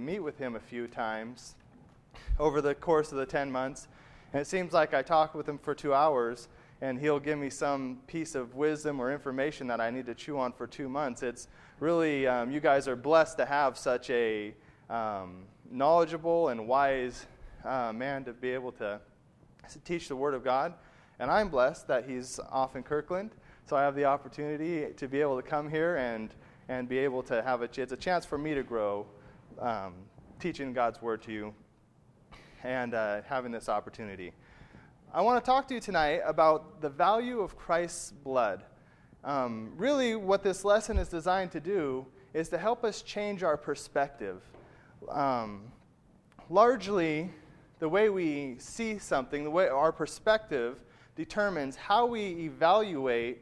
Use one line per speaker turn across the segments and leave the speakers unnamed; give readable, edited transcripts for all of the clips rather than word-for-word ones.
meet with him a few times over the course of the 10 months. And it seems like I talk with him for 2 hours, and he'll give me some piece of wisdom or information that I need to chew on for 2 months. It's really, you guys are blessed to have such a knowledgeable and wise man to be able to teach the Word of God. And I'm blessed that he's off in Kirkland, so I have the opportunity to be able to come here and be able to have it's a chance for me to grow teaching God's Word to you and having this opportunity. I want to talk to you tonight about the value of Christ's blood. Really, what this lesson is designed to do is to help us change our perspective. Largely, the way we see something, the way our perspective determines how we evaluate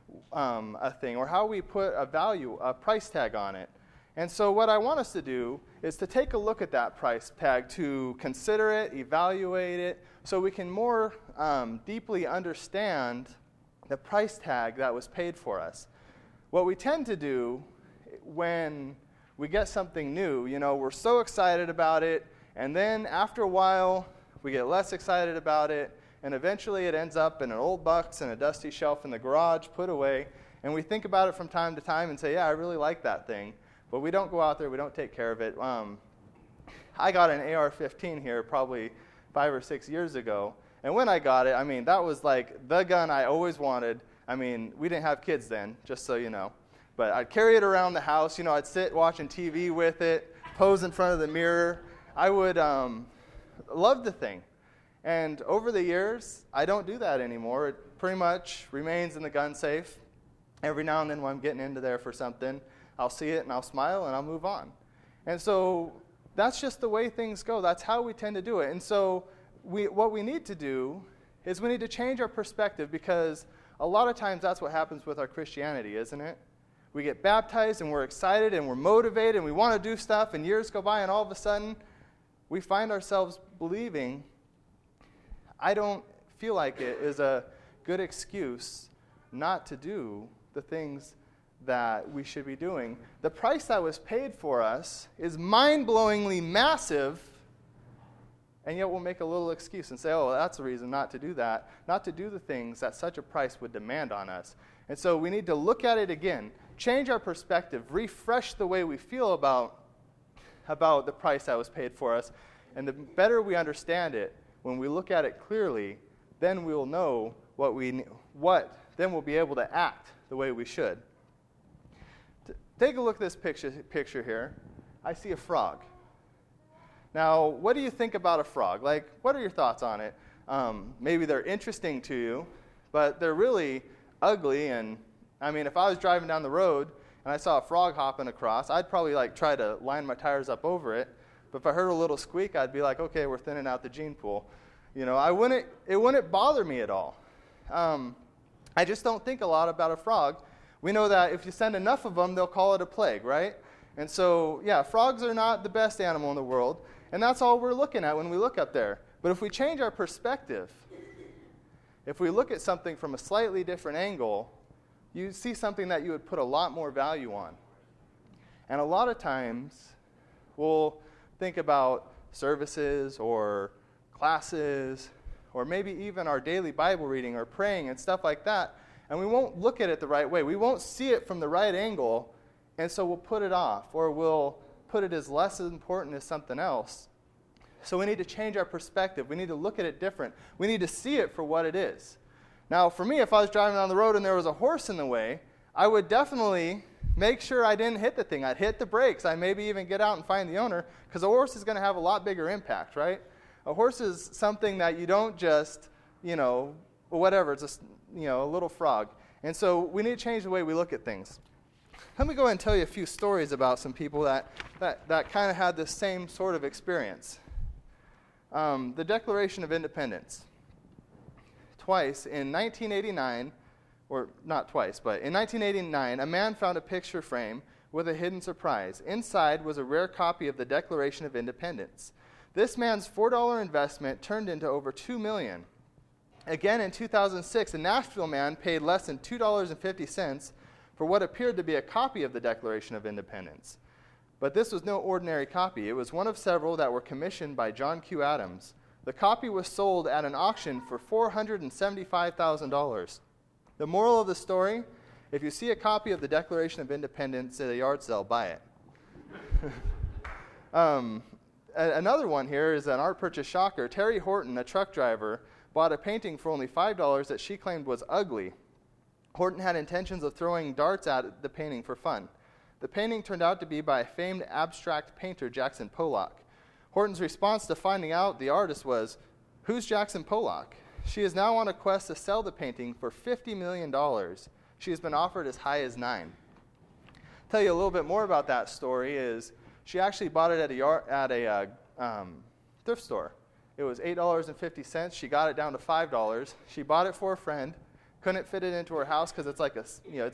a thing or how we put a price tag on it. And so what I want us to do is to take a look at that price tag, to consider it, evaluate it, so we can more deeply understand the price tag that was paid for us. What we tend to do when we get something new, we're so excited about it, and then after a while, we get less excited about it, and eventually it ends up in an old box and a dusty shelf in the garage, put away, and we think about it from time to time and say, yeah, I really like that thing, but we don't go out there, we don't take care of it. I got an AR-15 here probably 5 or 6 years ago, and when I got it, that was like the gun I always wanted. We didn't have kids then, just so you know, but I'd carry it around the house, I'd sit watching TV with it, pose in front of the mirror. I would love the thing. And over the years, I don't do that anymore. It pretty much remains in the gun safe. Every now and then when I'm getting into there for something, I'll see it and I'll smile and I'll move on. And so that's just the way things go. That's how we tend to do it. And so what we need to do is we need to change our perspective, because a lot of times that's what happens with our Christianity, isn't it? We get baptized and we're excited and we're motivated and we want to do stuff, and years go by and all of a sudden we find ourselves believing, I don't feel like it is a good excuse not to do the things that we should be doing. The price that was paid for us is mind-blowingly massive, and yet we'll make a little excuse and say, oh, that's the reason not to do that, not to do the things that such a price would demand on us. And so we need to look at it again, change our perspective, refresh the way we feel about the price that was paid for us, and the better we understand it, when we look at it clearly, then we'll know then we'll be able to act the way we should. Take a look at this picture here. I see a frog. Now, what do you think about a frog? What are your thoughts on it? Maybe they're interesting to you, but they're really ugly. And if I was driving down the road and I saw a frog hopping across, I'd probably try to line my tires up over it. But if I heard a little squeak, I'd be like, okay, we're thinning out the gene pool. It wouldn't bother me at all. I just don't think a lot about a frog. We know that if you send enough of them, they'll call it a plague, right? And so, yeah, frogs are not the best animal in the world, and that's all we're looking at when we look up there. But if we change our perspective, if we look at something from a slightly different angle, you see something that you would put a lot more value on. And a lot of times, we'll think about services or classes or maybe even our daily Bible reading or praying and stuff like that, and we won't look at it the right way. We won't see it from the right angle, and so we'll put it off, or we'll put it as less important as something else. So we need to change our perspective. We need to look at it different. We need to see it for what it is. Now, for me, if I was driving down the road and there was a horse in the way, I would definitely make sure I didn't hit the thing. I'd hit the brakes. I'd maybe even get out and find the owner, because a horse is going to have a lot bigger impact, right? A horse is something that you don't just, whatever. It's a little frog. And so we need to change the way we look at things. Let me go ahead and tell you a few stories about some people that kind of had this same sort of experience. The Declaration of Independence. Twice, in 1989, or not twice, but in 1989, a man found a picture frame with a hidden surprise. Inside was a rare copy of the Declaration of Independence. This man's $4 investment turned into over $2 million. Again, in 2006, a Nashville man paid less than $2.50 for what appeared to be a copy of the Declaration of Independence. But this was no ordinary copy. It was one of several that were commissioned by John Q. Adams. The copy was sold at an auction for $475,000. The moral of the story, if you see a copy of the Declaration of Independence at a yard sale, buy it. Another one here is an art purchase shocker. Terry Horton, a truck driver, bought a painting for only $5 that she claimed was ugly. Horton had intentions of throwing darts at the painting for fun. The painting turned out to be by famed abstract painter Jackson Pollock. Horton's response to finding out the artist was, "Who's Jackson Pollock?" She is now on a quest to sell the painting for $50 million. She has been offered as high as $9 million. Tell you a little bit more about that story is she actually bought it at a thrift store. It was $8.50. She got it down to $5. She bought it for a friend. Couldn't fit it into her house because it's like a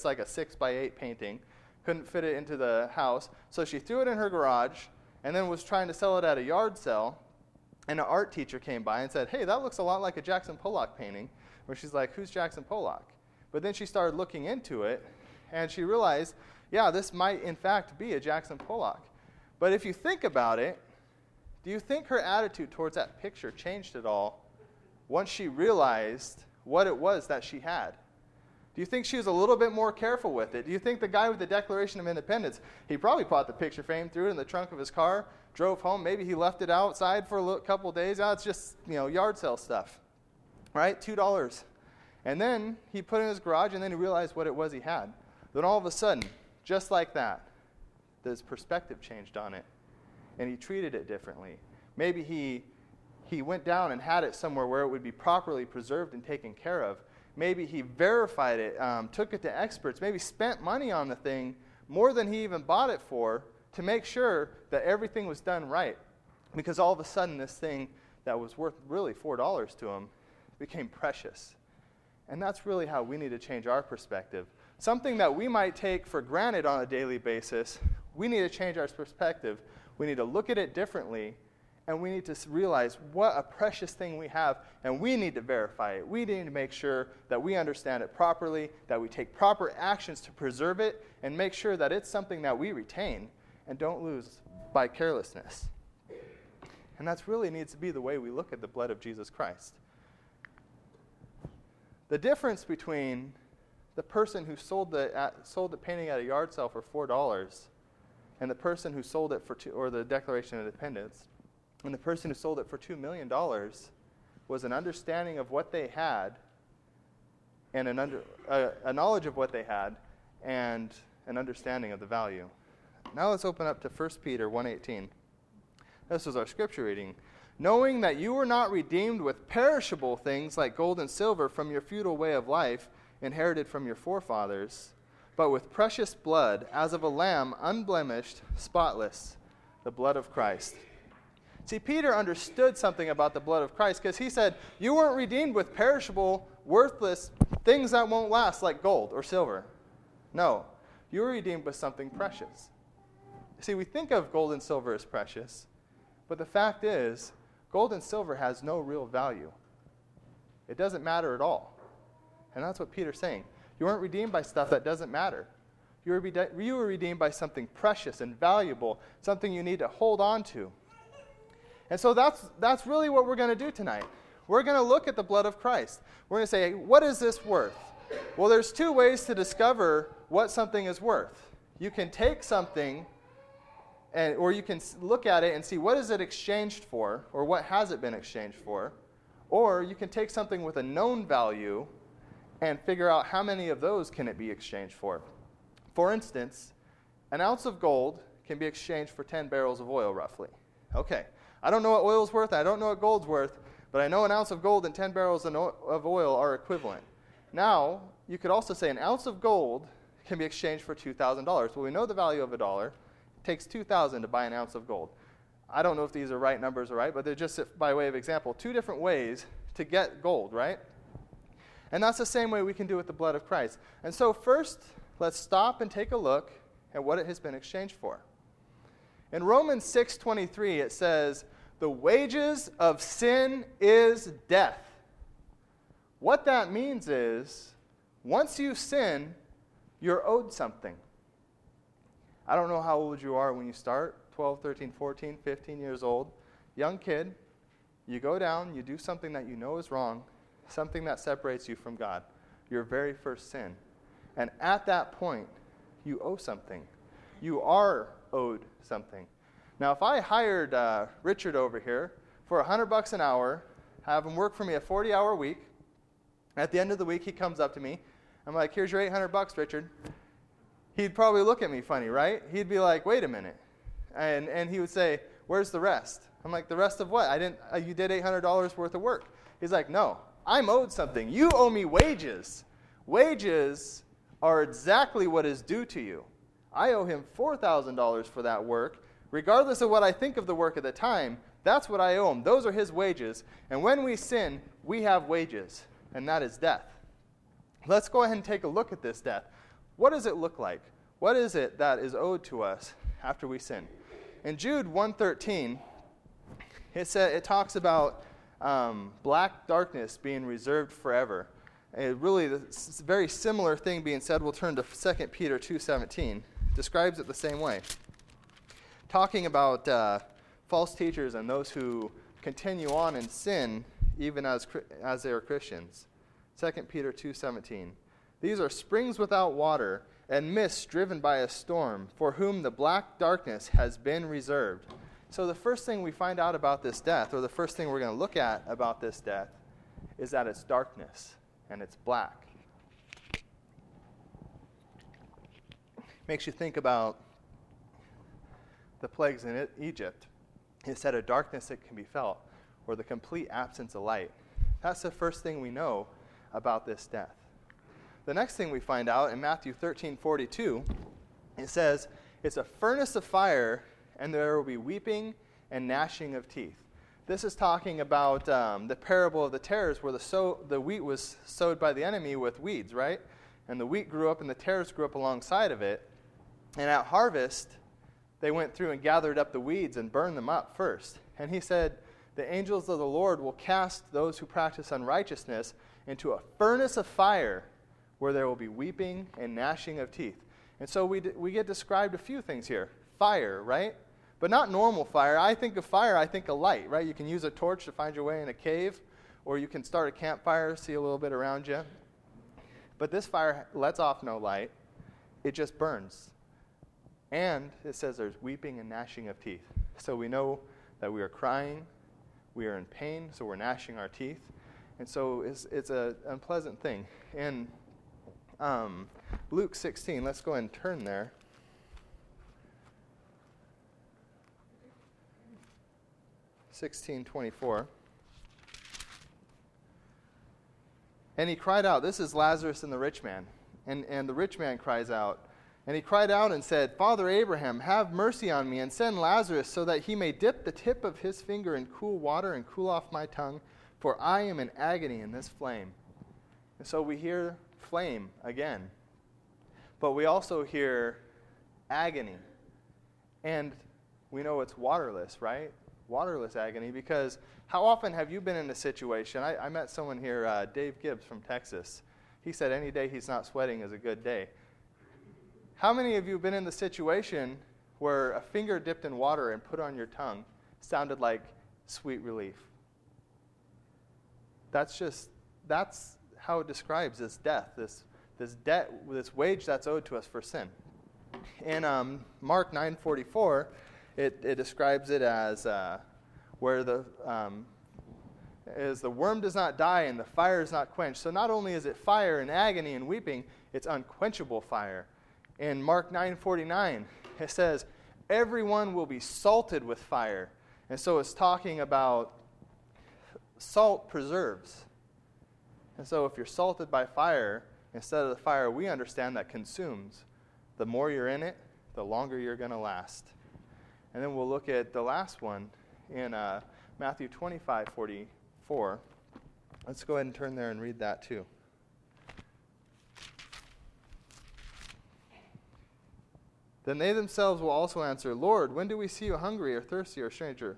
6x8 painting. Couldn't fit it into the house, so she threw it in her garage and then was trying to sell it at a yard sale. And an art teacher came by and said, "Hey, that looks a lot like a Jackson Pollock painting." Where she's like, "Who's Jackson Pollock?" But then she started looking into it, and she realized, yeah, this might in fact be a Jackson Pollock. But if you think about it, do you think her attitude towards that picture changed at all once she realized what it was that she had? Do you think she was a little bit more careful with it? Do you think the guy with the Declaration of Independence, he probably bought the picture frame, threw it in the trunk of his car, drove home, maybe he left it outside for a couple days. Oh, it's just, yard sale stuff, right? $2. And then he put it in his garage, and then he realized what it was he had. Then all of a sudden, just like that, his perspective changed on it, and he treated it differently. Maybe he went down and had it somewhere where it would be properly preserved and taken care of. Maybe he verified it, took it to experts, maybe spent money on the thing more than he even bought it for to make sure that everything was done right. Because all of a sudden this thing that was worth really $4 to him became precious. And that's really how we need to change our perspective. Something that we might take for granted on a daily basis, we need to change our perspective. We need to look at it differently, and we need to realize what a precious thing we have, and we need to verify it. We need to make sure that we understand it properly, that we take proper actions to preserve it, and make sure that it's something that we retain and don't lose by carelessness. And that really needs to be the way we look at the blood of Jesus Christ. The difference between the person who sold the painting at a yard sale for $4 and the person who sold it for or the Declaration of Independence, and the person who sold it for $2 million was an understanding of what they had and a knowledge of what they had and an understanding of the value. Now let's open up to 1 Peter 1:18. This is our scripture reading. "Knowing that you were not redeemed with perishable things like gold and silver from your futile way of life inherited from your forefathers, but with precious blood as of a lamb unblemished, spotless, the blood of Christ." See, Peter understood something about the blood of Christ because he said, you weren't redeemed with perishable, worthless things that won't last like gold or silver. No, you were redeemed with something precious. See, we think of gold and silver as precious, but the fact is, gold and silver has no real value. It doesn't matter at all. And that's what Peter's saying. You weren't redeemed by stuff that doesn't matter. You were redeemed by something precious and valuable, something you need to hold on to. And so that's really what we're going to do tonight. We're going to look at the blood of Christ. We're going to say, what is this worth? Well, there's two ways to discover what something is worth. You can take something, or you can look at it and see what is it exchanged for, or what has it been exchanged for. Or you can take something with a known value and figure out how many of those can it be exchanged for. For instance, an ounce of gold can be exchanged for 10 barrels of oil, roughly. Okay, I don't know what oil's worth, I don't know what gold's worth, but I know an ounce of gold and 10 barrels of oil are equivalent. Now, you could also say an ounce of gold can be exchanged for $2,000. Well, we know the value of $1. It takes $2,000 to buy an ounce of gold. I don't know if these are right numbers or right, but they're just, by way of example, two different ways to get gold, right? And that's the same way we can do with the blood of Christ. And so first, let's stop and take a look at what it has been exchanged for. In Romans 6:23, it says, "The wages of sin is death." What that means is, once you sin, you're owed something. I don't know how old you are when you start, 12, 13, 14, 15 years old. Young kid, you go down, you do something that you know is wrong, something that separates you from God, your very first sin. And at that point, you owe something. You are owed something. Now, if I hired Richard over here for $100 an hour, have him work for me a 40-hour week, at the end of the week, he comes up to me. I'm like, here's your $800, Richard. He'd probably look at me funny, right? He'd be like, wait a minute. And he would say, where's the rest? I'm like, the rest of what? You did $800 worth of work. He's like, no, I'm owed something. You owe me wages. Wages are exactly what is due to you. I owe him $4,000 for that work. Regardless of what I think of the work at the time, that's what I owe him. Those are his wages. And when we sin, we have wages, and that is death. Let's go ahead and take a look at this death. What does it look like? What is it that is owed to us after we sin? In Jude 1:13, it talks about black darkness being reserved forever. Really, a very similar thing being said. We'll turn to 2 Peter 2:17. Describes it the same way. Talking about false teachers and those who continue on in sin even as they are Christians. 2 Peter 2:17. These are springs without water and mists driven by a storm, for whom the black darkness has been reserved. So the first thing we find out about this death, or the first thing we're going to look at about this death, is that it's darkness and it's black. Makes you think about the plagues in Egypt. It said a darkness that can be felt, or the complete absence of light. That's the first thing we know about this death. The next thing we find out in Matthew 13:42, it says, it's a furnace of fire, and there will be weeping and gnashing of teeth. This is talking about the parable of the tares, where the wheat was sowed by the enemy with weeds, right? And the wheat grew up and the tares grew up alongside of it. And at harvest, they went through and gathered up the weeds and burned them up first. And he said, the angels of the Lord will cast those who practice unrighteousness into a furnace of fire, where there will be weeping and gnashing of teeth. And so we get described a few things here. Fire, right? But not normal fire. I think of fire, I think of light, right? You can use a torch to find your way in a cave, or you can start a campfire, see a little bit around you. But this fire lets off no light. It just burns. And it says there's weeping and gnashing of teeth. So we know that we are crying, we are in pain, so we're gnashing our teeth. And so it's an unpleasant thing. In Luke 16, let's go ahead and turn there. (16:24). And he cried out, this is Lazarus and the rich man. And the rich man cries out, and he cried out and said, Father Abraham, have mercy on me, and send Lazarus so that he may dip the tip of his finger in cool water and cool off my tongue, for I am in agony in this flame. And so we hear flame again. But we also hear agony. And we know it's waterless, right? Waterless agony, because how often have you been in a situation? I met someone here, Dave Gibbs from Texas. He said any day he's not sweating is a good day. How many of you have been in the situation where a finger dipped in water and put on your tongue sounded like sweet relief? That's how it describes this death, this debt, this wage that's owed to us for sin. In Mark 9:44, it describes it as where the worm does not die and the fire is not quenched. So not only is it fire and agony and weeping, it's unquenchable fire. In Mark 9:49, it says, everyone will be salted with fire. And so it's talking about salt preserves. And so if you're salted by fire, instead of the fire we understand that consumes, the more you're in it, the longer you're going to last. And then we'll look at the last one in Matthew 25:44. Let's go ahead and turn there and read that too. Then they themselves will also answer, Lord, when do we see you hungry or thirsty or stranger?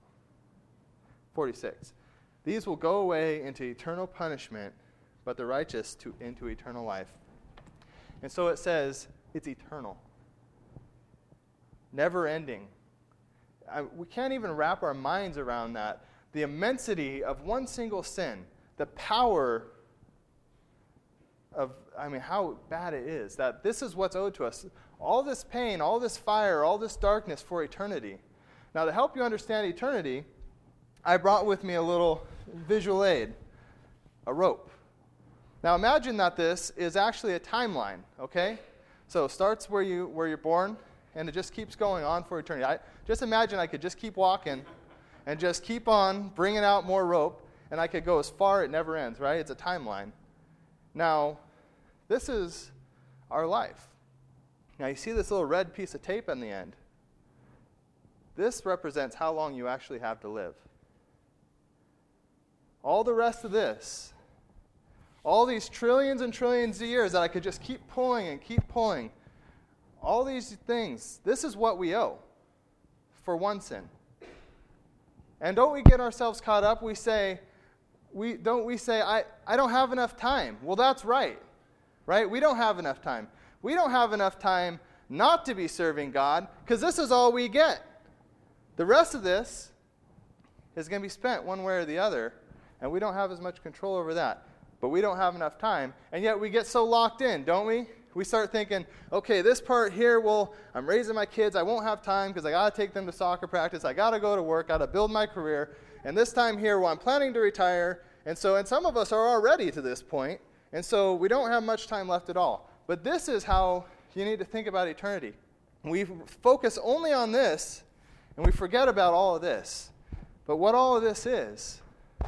46. These will go away into eternal punishment, but the righteous into eternal life. And so it says it's eternal. never ending. We can't even wrap our minds around that. The immensity of one single sin, the power of, how bad it is, that this is what's owed to us. All this pain, all this fire, all this darkness for eternity. Now, to help you understand eternity, I brought with me a little visual aid, a rope. Now, imagine that this is actually a timeline, okay? So it starts where you're born, and it just keeps going on for eternity. Just imagine I could just keep walking and just keep on bringing out more rope, and I could go as far it never ends, right? It's a timeline. Now, this is our life. Now, you see this little red piece of tape on the end? This represents how long you actually have to live. All the rest of this, all these trillions and trillions of years that I could just keep pulling and keep pulling, all these things, this is what we owe for one sin. And don't we get ourselves caught up? We say, I don't have enough time. Well, that's right? We don't have enough time. We don't have enough time not to be serving God because this is all we get. The rest of this is going to be spent one way or the other, and we don't have as much control over that. But we don't have enough time, and yet we get so locked in, don't we? We start thinking, okay, this part here, well, I'm raising my kids. I won't have time because I got to take them to soccer practice. I got to go to work. Got to build my career. And this time here, well, I'm planning to retire. And some of us are already to this point, and so we don't have much time left at all. But this is how you need to think about eternity. We focus only on this, and we forget about all of this. But what all of this is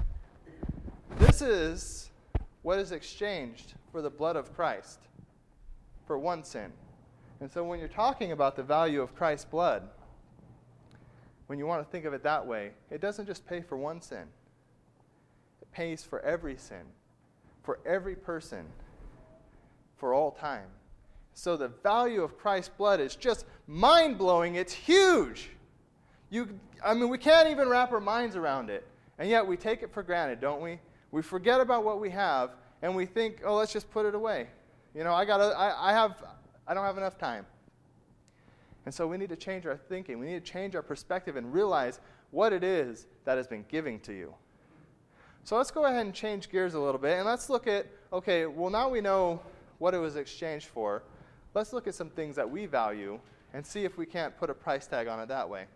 what is exchanged for the blood of Christ for one sin. And so when you're talking about the value of Christ's blood, when you want to think of it that way, it doesn't just pay for one sin. It pays for every sin, for every person, for all time. So the value of Christ's blood is just mind-blowing. It's huge. We can't even wrap our minds around it. And yet we take it for granted, don't we? We forget about what we have, and we think, oh, let's just put it away. I don't have enough time. And so we need to change our thinking. We need to change our perspective and realize what it is that has been given to you. So let's go ahead and change gears a little bit, and let's look at, okay, well, now we know what it was exchanged for. Let's look at some things that we value and see if we can't put a price tag on it that way.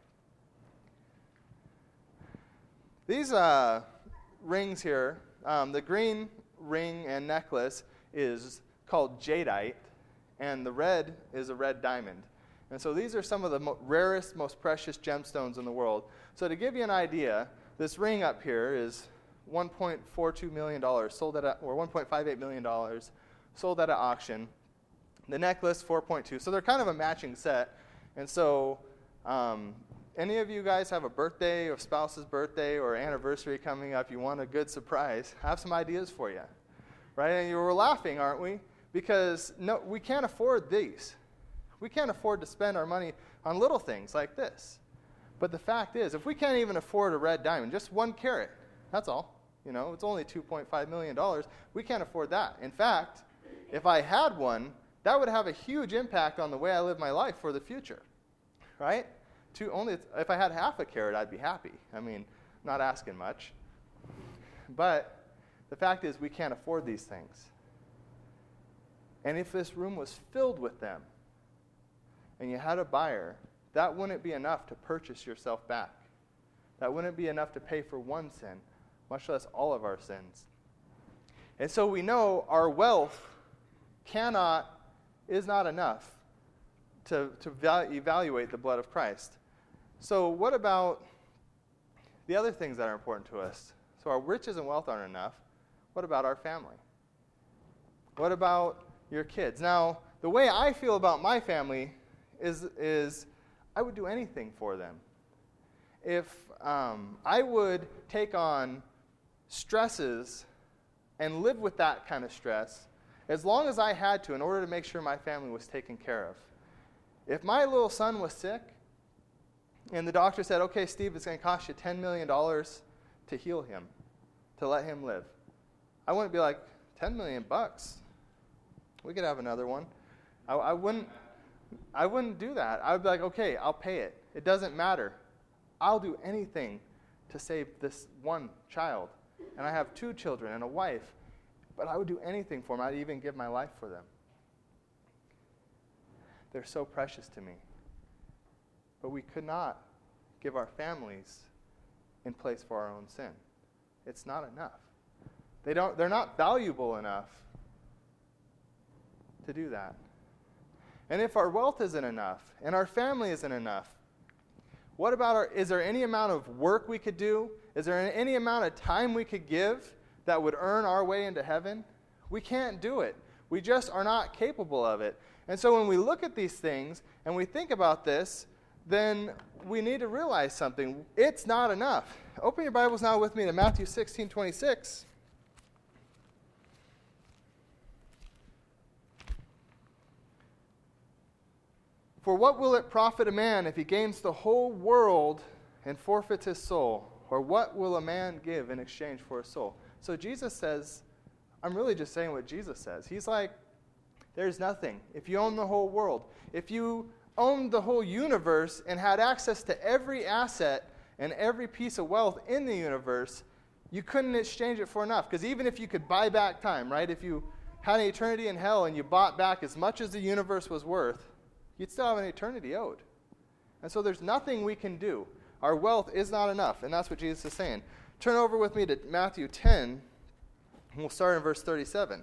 These rings here, the green ring and necklace is called jadeite, and the red is a red diamond. And so these are some of the rarest, most precious gemstones in the world. So to give you an idea, this ring up here is $1.42 million, or $1.58 million, sold at an auction. The necklace, $4.2. So they're kind of a matching set. And so any of you guys have a birthday or spouse's birthday or anniversary coming up, you want a good surprise, I have some ideas for you. Right? And you were laughing, aren't we? Because no, we can't afford these. We can't afford to spend our money on little things like this. But the fact is, if we can't even afford a red diamond, just 1 carat, that's all. It's only $2.5 million. We can't afford that. In fact, if I had one, that would have a huge impact on the way I live my life for the future. Right? If I had half a carat, I'd be happy. Not asking much. But the fact is, we can't afford these things. And if this room was filled with them, and you had a buyer, that wouldn't be enough to purchase yourself back. That wouldn't be enough to pay for one sin, much less all of our sins. And so we know our wealth is not enough to evaluate the blood of Christ. So what about the other things that are important to us? So our riches and wealth aren't enough. What about our family? What about your kids? Now, the way I feel about my family is I would do anything for them. If I would take on stresses and live with that kind of stress, as long as I had to in order to make sure my family was taken care of. If my little son was sick, and the doctor said, okay, Steve, it's going to cost you $10 million to heal him, to let him live, I wouldn't be like, $10 million bucks? We could have another one. I wouldn't. I wouldn't do that. I would be like, okay, I'll pay it. It doesn't matter. I'll do anything to save this one child. And I have 2 children and a wife. But I would do anything for them. I'd even give my life for them. They're so precious to me. But we could not give our families in place for our own sin. It's not enough. They're not valuable enough to do that. And if our wealth isn't enough and our family isn't enough, what about is there any amount of work we could do? Is there any amount of time we could give that would earn our way into heaven? We can't do it. We just are not capable of it. And so when we look at these things and we think about this, then we need to realize something. It's not enough. Open your Bibles now with me to Matthew 16:26. For what will it profit a man if he gains the whole world and forfeits his soul? Or what will a man give in exchange for his soul? So Jesus says, I'm really just saying what Jesus says. He's like, there's nothing. If you own the whole world, if you owned the whole universe and had access to every asset and every piece of wealth in the universe, you couldn't exchange it for enough. Because even if you could buy back time, right? If you had an eternity in hell and you bought back as much as the universe was worth, you'd still have an eternity owed. And so there's nothing we can do. Our wealth is not enough, and that's what Jesus is saying. Turn over with me to Matthew 10, and we'll start in verse 37.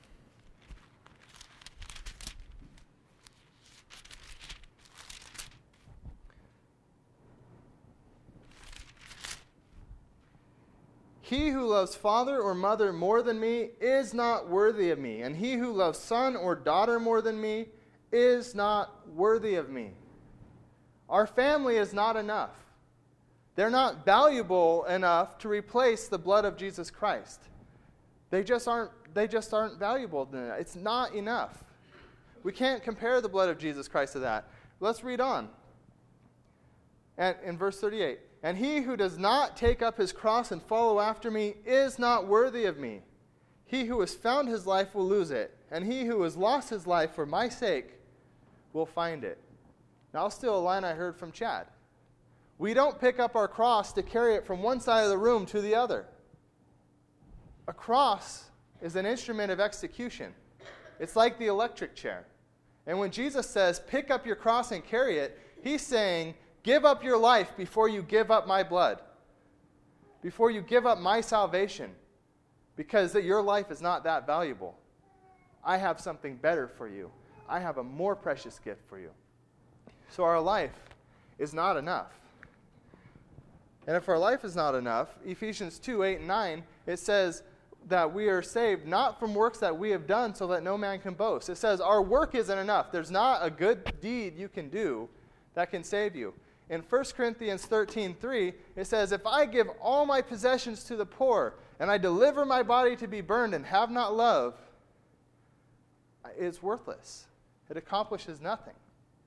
He who loves father or mother more than me is not worthy of me, and he who loves son or daughter more than me is not worthy of me. Our family is not enough. They're not valuable enough to replace the blood of Jesus Christ. They just aren't valuable. It's not enough. We can't compare the blood of Jesus Christ to that. Let's read on. And in verse 38, and he who does not take up his cross and follow after me is not worthy of me. He who has found his life will lose it, and he who has lost his life for my sake will find it. Now, I'll steal a line I heard from Chad. We don't pick up our cross to carry it from one side of the room to the other. A cross is an instrument of execution. It's like the electric chair. And when Jesus says, pick up your cross and carry it, he's saying, give up your life before you give up my blood, before you give up my salvation, because your life is not that valuable. I have something better for you. I have a more precious gift for you. So our life is not enough. And if our life is not enough, Ephesians 2:8 and 9, it says that we are saved not from works that we have done so that no man can boast. It says our work isn't enough. There's not a good deed you can do that can save you. In 1 Corinthians 13:3, it says, if I give all my possessions to the poor and I deliver my body to be burned and have not love, it's worthless. It accomplishes nothing.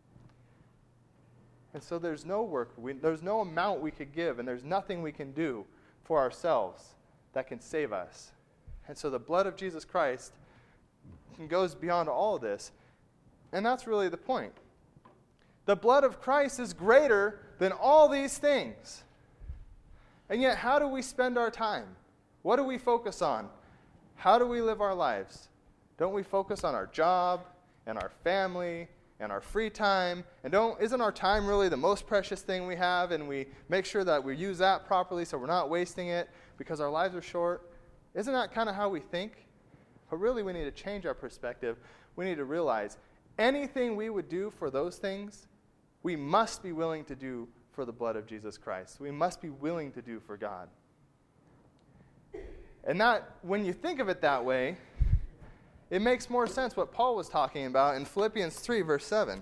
And so there's no work, there's no amount we could give, and there's nothing we can do for ourselves that can save us. And so the blood of Jesus Christ goes beyond all of this. And that's really the point. The blood of Christ is greater than all these things. And yet, how do we spend our time? What do we focus on? How do we live our lives? Don't we focus on our job and our family and our free time? And isn't our time really the most precious thing we have? And we make sure that we use that properly so we're not wasting it because our lives are short. Isn't that kind of how we think? But really, we need to change our perspective. We need to realize anything we would do for those things, we must be willing to do for the blood of Jesus Christ. We must be willing to do for God. And that, when you think of it that way, it makes more sense what Paul was talking about in Philippians 3, verse 7.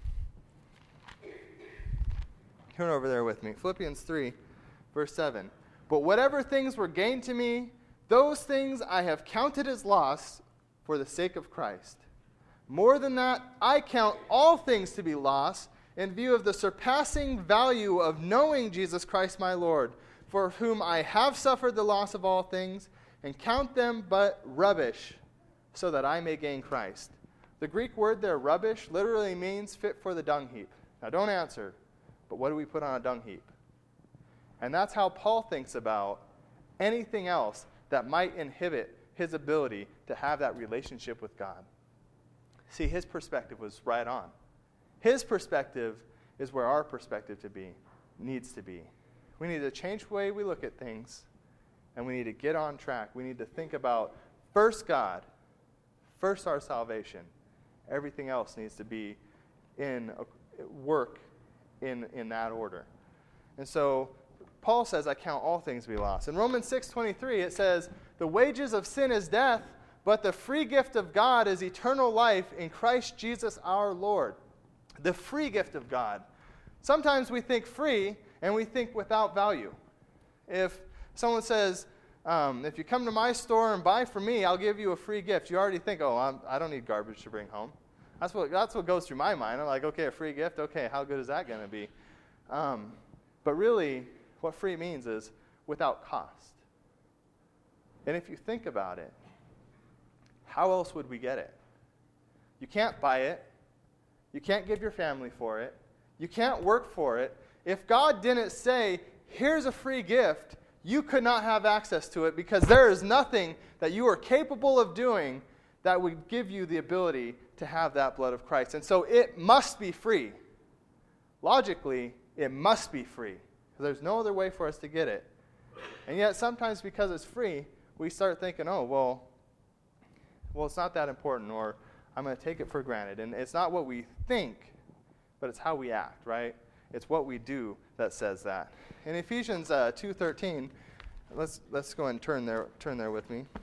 Turn over there with me. Philippians 3, verse 7. But whatever things were gained to me, those things I have counted as loss for the sake of Christ. More than that, I count all things to be loss in view of the surpassing value of knowing Jesus Christ my Lord, for whom I have suffered the loss of all things, and count them but rubbish, so that I may gain Christ. The Greek word there, rubbish, literally means fit for the dung heap. Now don't answer, but what do we put on a dung heap? And that's how Paul thinks about anything else that might inhibit his ability to have that relationship with God. See, his perspective was right on. His perspective is where our perspective needs to be. We need to change the way we look at things, and we need to get on track. We need to think about first God, first our salvation. Everything else needs to be in work in that order. And so Paul says, I count all things to be lost. In Romans 6:23, it says, the wages of sin is death, but the free gift of God is eternal life in Christ Jesus our Lord. The free gift of God. Sometimes we think free, and we think without value. If someone says, if you come to my store and buy from me, I'll give you a free gift, you already think, I don't need garbage to bring home. That's what goes through my mind. I'm like, okay, a free gift? Okay, how good is that going to be? But really, what free means is without cost. And if you think about it, how else would we get it? You can't buy it. You can't give your family for it. You can't work for it. If God didn't say, here's a free gift, you could not have access to it because there is nothing that you are capable of doing that would give you the ability to have that blood of Christ. And so it must be free. Logically, it must be free. There's no other way for us to get it. And yet sometimes because it's free, we start thinking, well, it's not that important, or I'm going to take it for granted. And it's not what we think, but it's how we act, right? It's what we do that says that. In Ephesians 2:13, let's go ahead and turn there with me.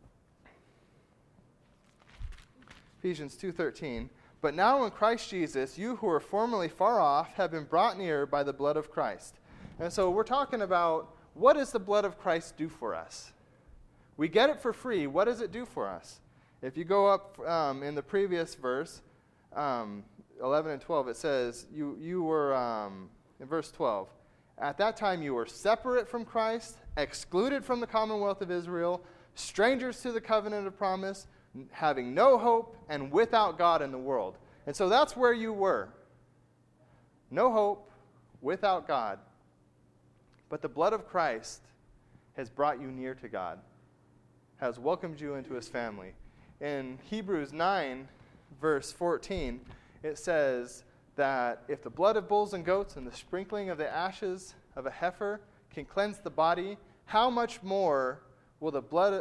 Ephesians 2:13. But now in Christ Jesus, you who were formerly far off have been brought near by the blood of Christ. And so we're talking about, what does the blood of Christ do for us? We get it for free. What does it do for us? If you go up in the previous verse, 11 and 12, it says, you were, in verse 12, at that time you were separate from Christ, excluded from the commonwealth of Israel, strangers to the covenant of promise, having no hope, and without God in the world. And so that's where you were. No hope, without God. But the blood of Christ has brought you near to God, has welcomed you into his family. In Hebrews 9, verse 14, it says that if the blood of bulls and goats and the sprinkling of the ashes of a heifer can cleanse the body, how much more will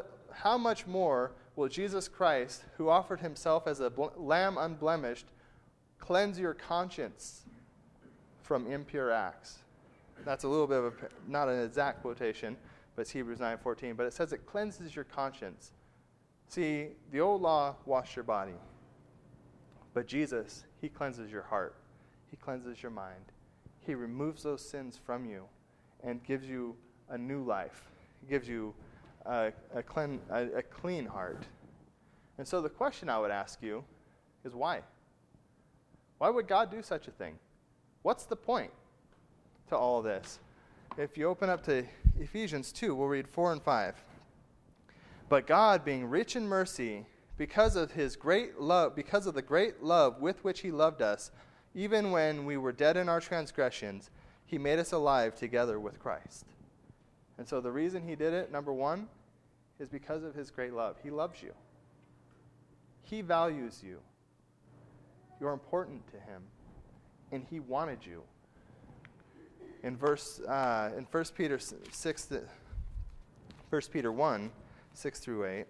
Jesus Christ, who offered himself as a lamb unblemished, cleanse your conscience from impure acts? That's a little bit of not an exact quotation, but it's Hebrews 9:14. But it says it cleanses your conscience. See, the old law washed your body. But Jesus, he cleanses your heart. He cleanses your mind. He removes those sins from you and gives you a new life. He gives you a clean heart. And so the question I would ask you is why? Why would God do such a thing? What's the point to all this? If you open up to Ephesians 2, we'll read 4 and 5. But God, being rich in mercy, because of the great love with which he loved us, even when we were dead in our transgressions, he made us alive together with Christ. And so the reason he did it, number one, is because of his great love. He loves you. He values you. You're important to him. And he wanted you. In 1 Peter 1, 6 through 8.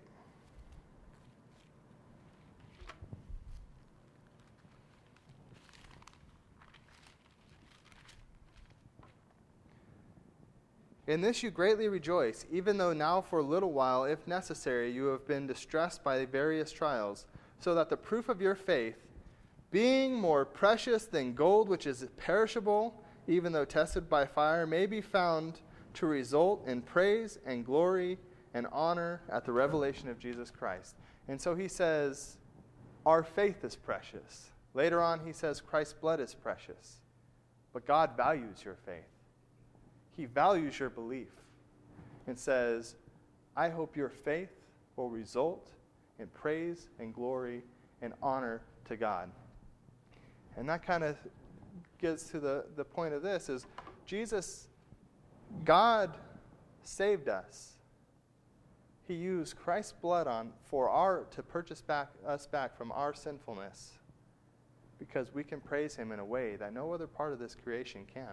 In this you greatly rejoice, even though now for a little while, if necessary, you have been distressed by various trials, so that the proof of your faith, being more precious than gold which is perishable, even though tested by fire, may be found to result in praise and glory and honor at the revelation of Jesus Christ. And so he says, our faith is precious. Later on he says Christ's blood is precious. But God values your faith. He values your belief and says, I hope your faith will result in praise and glory and honor to God. And that kind of gets to the point of this is God saved us. He used Christ's blood to purchase us back from our sinfulness, because we can praise him in a way that no other part of this creation can.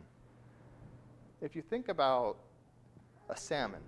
If you think about a salmon,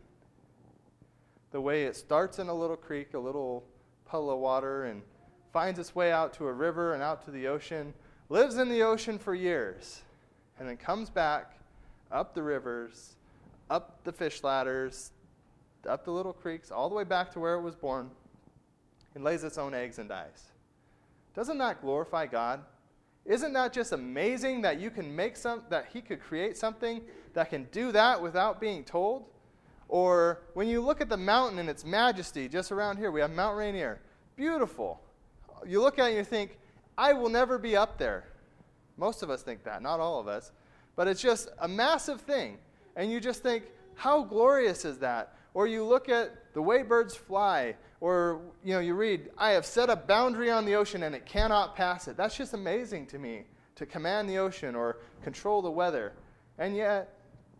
the way it starts in a little creek, a little puddle of water, and finds its way out to a river and out to the ocean, lives in the ocean for years, and then comes back up the rivers, up the fish ladders, up the little creeks, all the way back to where it was born, and lays its own eggs and dies. Doesn't that glorify God? Isn't that just amazing that you can that he could create something that can do that without being told? Or when you look at the mountain in its majesty, just around here, we have Mount Rainier. Beautiful. You look at it and you think, I will never be up there. Most of us think that, not all of us. But it's just a massive thing. And you just think, how glorious is that? Or you look at the way birds fly, or you read, I have set a boundary on the ocean and it cannot pass it. That's just amazing to me, to command the ocean or control the weather. And yet,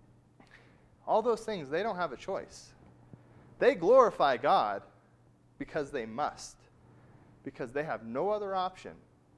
all those things, they don't have a choice. They glorify God because they must, because they have no other option.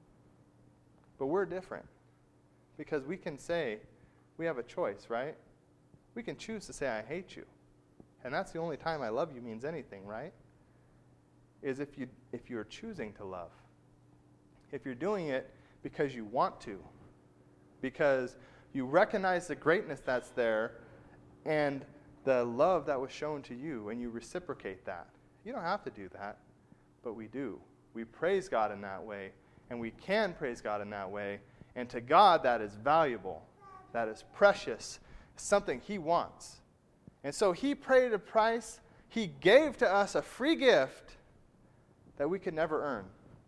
But we're different, because we can say, we have a choice, right? We can choose to say, I hate you. And that's the only time I love you means anything, right? Is if you're choosing to love. If you're doing it because you want to, because you recognize the greatness that's there and the love that was shown to you, and you reciprocate that. You don't have to do that, but we do. We praise God in that way, and we can praise God in that way. And to God, that is valuable, that is precious, something he wants. And so he paid a price. He gave to us a free gift that we could never earn.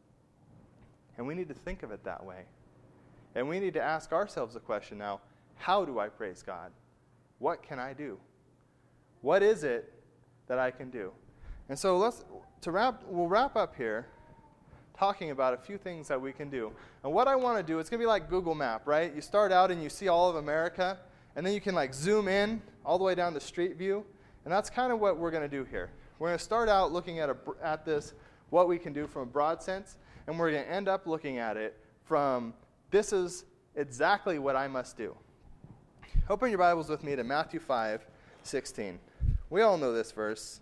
And we need to think of it that way. And we need to ask ourselves the question now, how do I praise God? What can I do? What is it that I can do? And so we'll wrap up here talking about a few things that we can do. And what I want to do, it's going to be like Google Map, right? You start out and you see all of America, and then you can zoom in all the way down to street view. And that's kind of what we're going to do here. We're going to start out looking at this, what we can do from a broad sense, and we're going to end up looking at it from, this is exactly what I must do. Open your Bibles with me to Matthew 5:16. We all know this verse.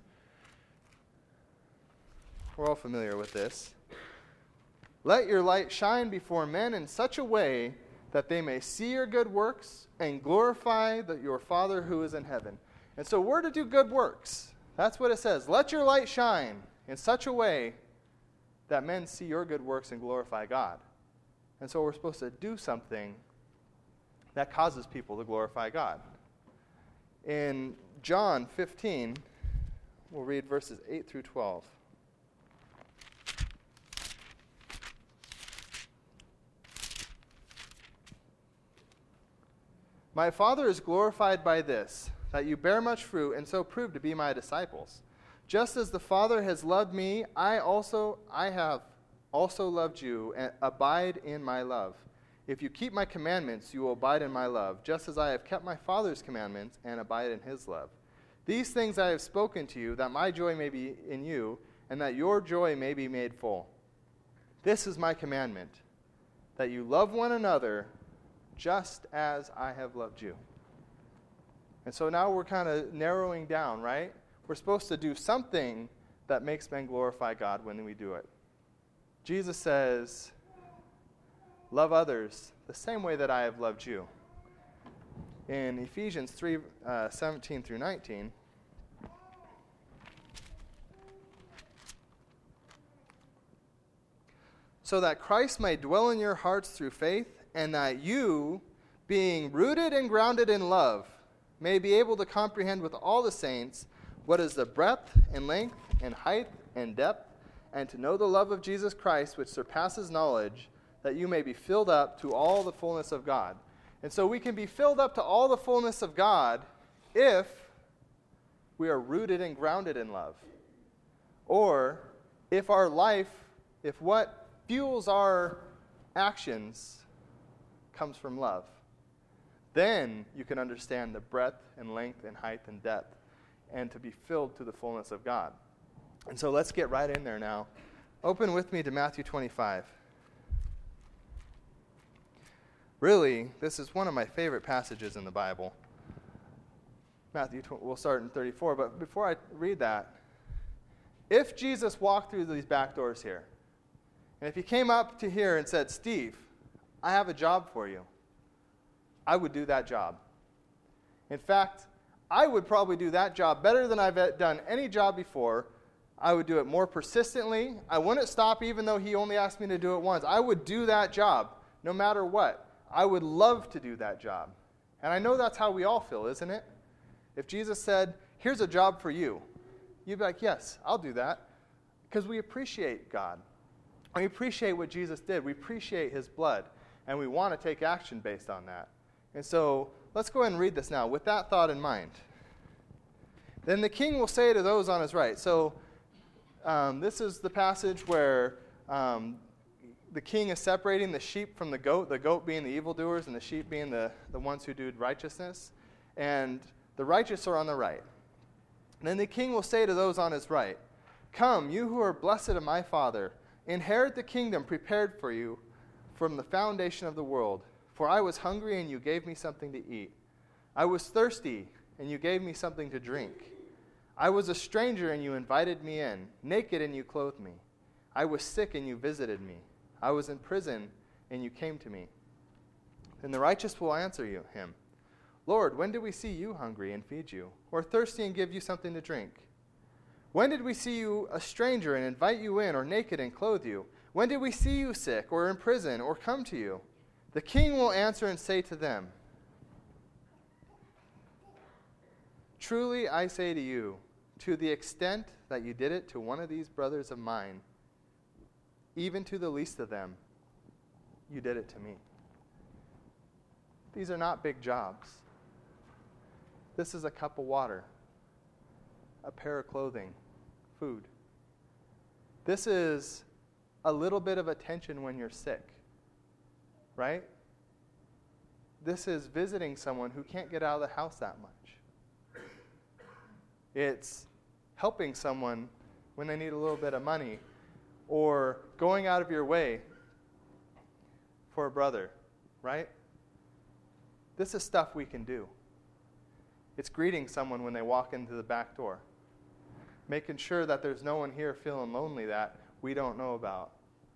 We're all familiar with this. Let your light shine before men in such a way that they may see your good works and glorify your Father who is in heaven. And so we're to do good works. That's what it says. Let your light shine in such a way that men see your good works and glorify God. And so we're supposed to do something that causes people to glorify God. In John 15, we'll read verses 8 through 12. My Father is glorified by this, that you bear much fruit and so prove to be my disciples. Just as the Father has loved me, I have also loved you, and abide in my love. If you keep my commandments, you will abide in my love, just as I have kept my Father's commandments and abide in his love. These things I have spoken to you, that my joy may be in you, and that your joy may be made full. This is my commandment, that you love one another just as I have loved you. And so now we're kind of narrowing down, right? We're supposed to do something that makes men glorify God when we do it. Jesus says, love others the same way that I have loved you. In Ephesians 3:17 through 19, so that Christ may dwell in your hearts through faith, and that you, being rooted and grounded in love, may be able to comprehend with all the saints what is the breadth and length and height and depth, and to know the love of Jesus Christ, which surpasses knowledge, that you may be filled up to all the fullness of God. And so we can be filled up to all the fullness of God if we are rooted and grounded in love. Or if our life, if what fuels our actions comes from love. Then you can understand the breadth and length and height and depth and to be filled to the fullness of God. And so let's get right in there now. Open with me to Matthew 25. Really, this is one of my favorite passages in the Bible. We'll start in 34, but before I read that, if Jesus walked through these back doors here, and if he came up to here and said, Steve, I have a job for you, I would do that job. In fact, I would probably do that job better than I've done any job before. I would do it more persistently. I wouldn't stop even though he only asked me to do it once. I would do that job no matter what. I would love to do that job. And I know that's how we all feel, isn't it? If Jesus said, here's a job for you, you'd be like, yes, I'll do that. Because we appreciate God. We appreciate what Jesus did. We appreciate his blood. And we want to take action based on that. And so let's go ahead and read this now with that thought in mind. Then the king will say to those on his right. So this is the passage where the king is separating the sheep from the goat being the evildoers and the sheep being the ones who do righteousness. And the righteous are on the right. And then the king will say to those on his right, come, you who are blessed of my Father, inherit the kingdom prepared for you from the foundation of the world. For I was hungry, and you gave me something to eat. I was thirsty, and you gave me something to drink. I was a stranger, and you invited me in. Naked, and you clothed me. I was sick, and you visited me. I was in prison, and you came to me. Then the righteous will answer him, Lord, when did we see you hungry and feed you, or thirsty and give you something to drink? When did we see you a stranger and invite you in, or naked and clothe you? When did we see you sick, or in prison, or come to you? The king will answer and say to them, truly I say to you, to the extent that you did it to one of these brothers of mine, even to the least of them, you did it to me. These are not big jobs. This is a cup of water, a pair of clothing, food. This is a little bit of attention when you're sick, right? This is visiting someone who can't get out of the house that much. It's helping someone when they need a little bit of money, or going out of your way for a brother, right? This is stuff we can do. It's greeting someone when they walk into the back door, making sure that there's no one here feeling lonely that we don't know about.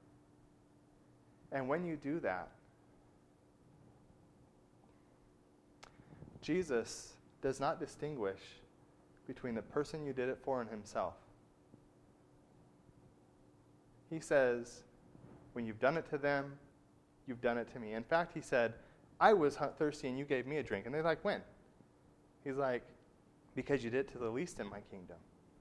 And when you do that, Jesus does not distinguish between the person you did it for and himself. He says, when you've done it to them, you've done it to me. In fact, he said, I was thirsty and you gave me a drink. And they're like, when? He's like, because you did it to the least in my kingdom.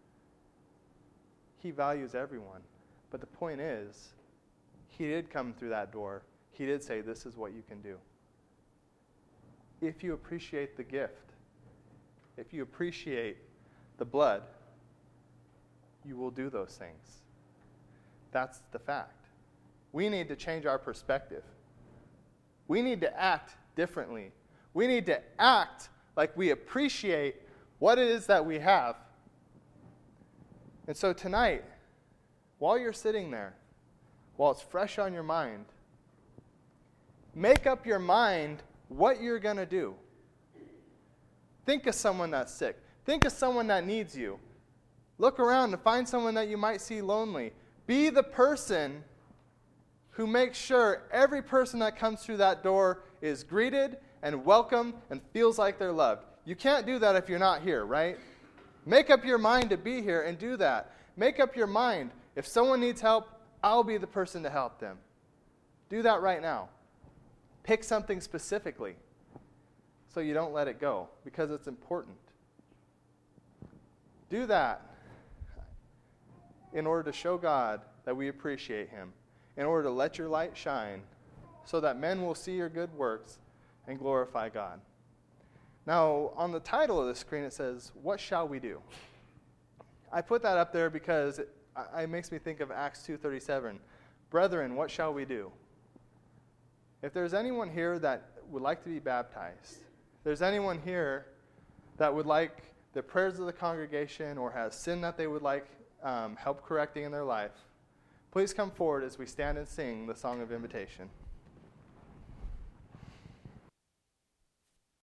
He values everyone. But the point is, he did come through that door. He did say, this is what you can do. If you appreciate the gift, if you appreciate the blood, you will do those things. That's the fact. We need to change our perspective. We need to act differently. We need to act like we appreciate what it is that we have. And so tonight, while you're sitting there, while it's fresh on your mind, make up your mind what you're going to do. Think of someone that's sick. Think of someone that needs you. Look around and find someone that you might see lonely. Be the person who makes sure every person that comes through that door is greeted and welcomed and feels like they're loved. You can't do that if you're not here, right? Make up your mind to be here and do that. Make up your mind. If someone needs help, I'll be the person to help them. Do that right now. Pick something specifically so you don't let it go because it's important. Do that in order to show God that we appreciate him, in order to let your light shine so that men will see your good works and glorify God. Now, on the title of the screen, it says, what shall we do? I put that up there because it makes me think of Acts 2:37, Brethren, what shall we do? If there's anyone here that would like to be baptized, if there's anyone here that would like the prayers of the congregation or has sin that they would like help correcting in their life, please come forward as we stand and sing the song of invitation.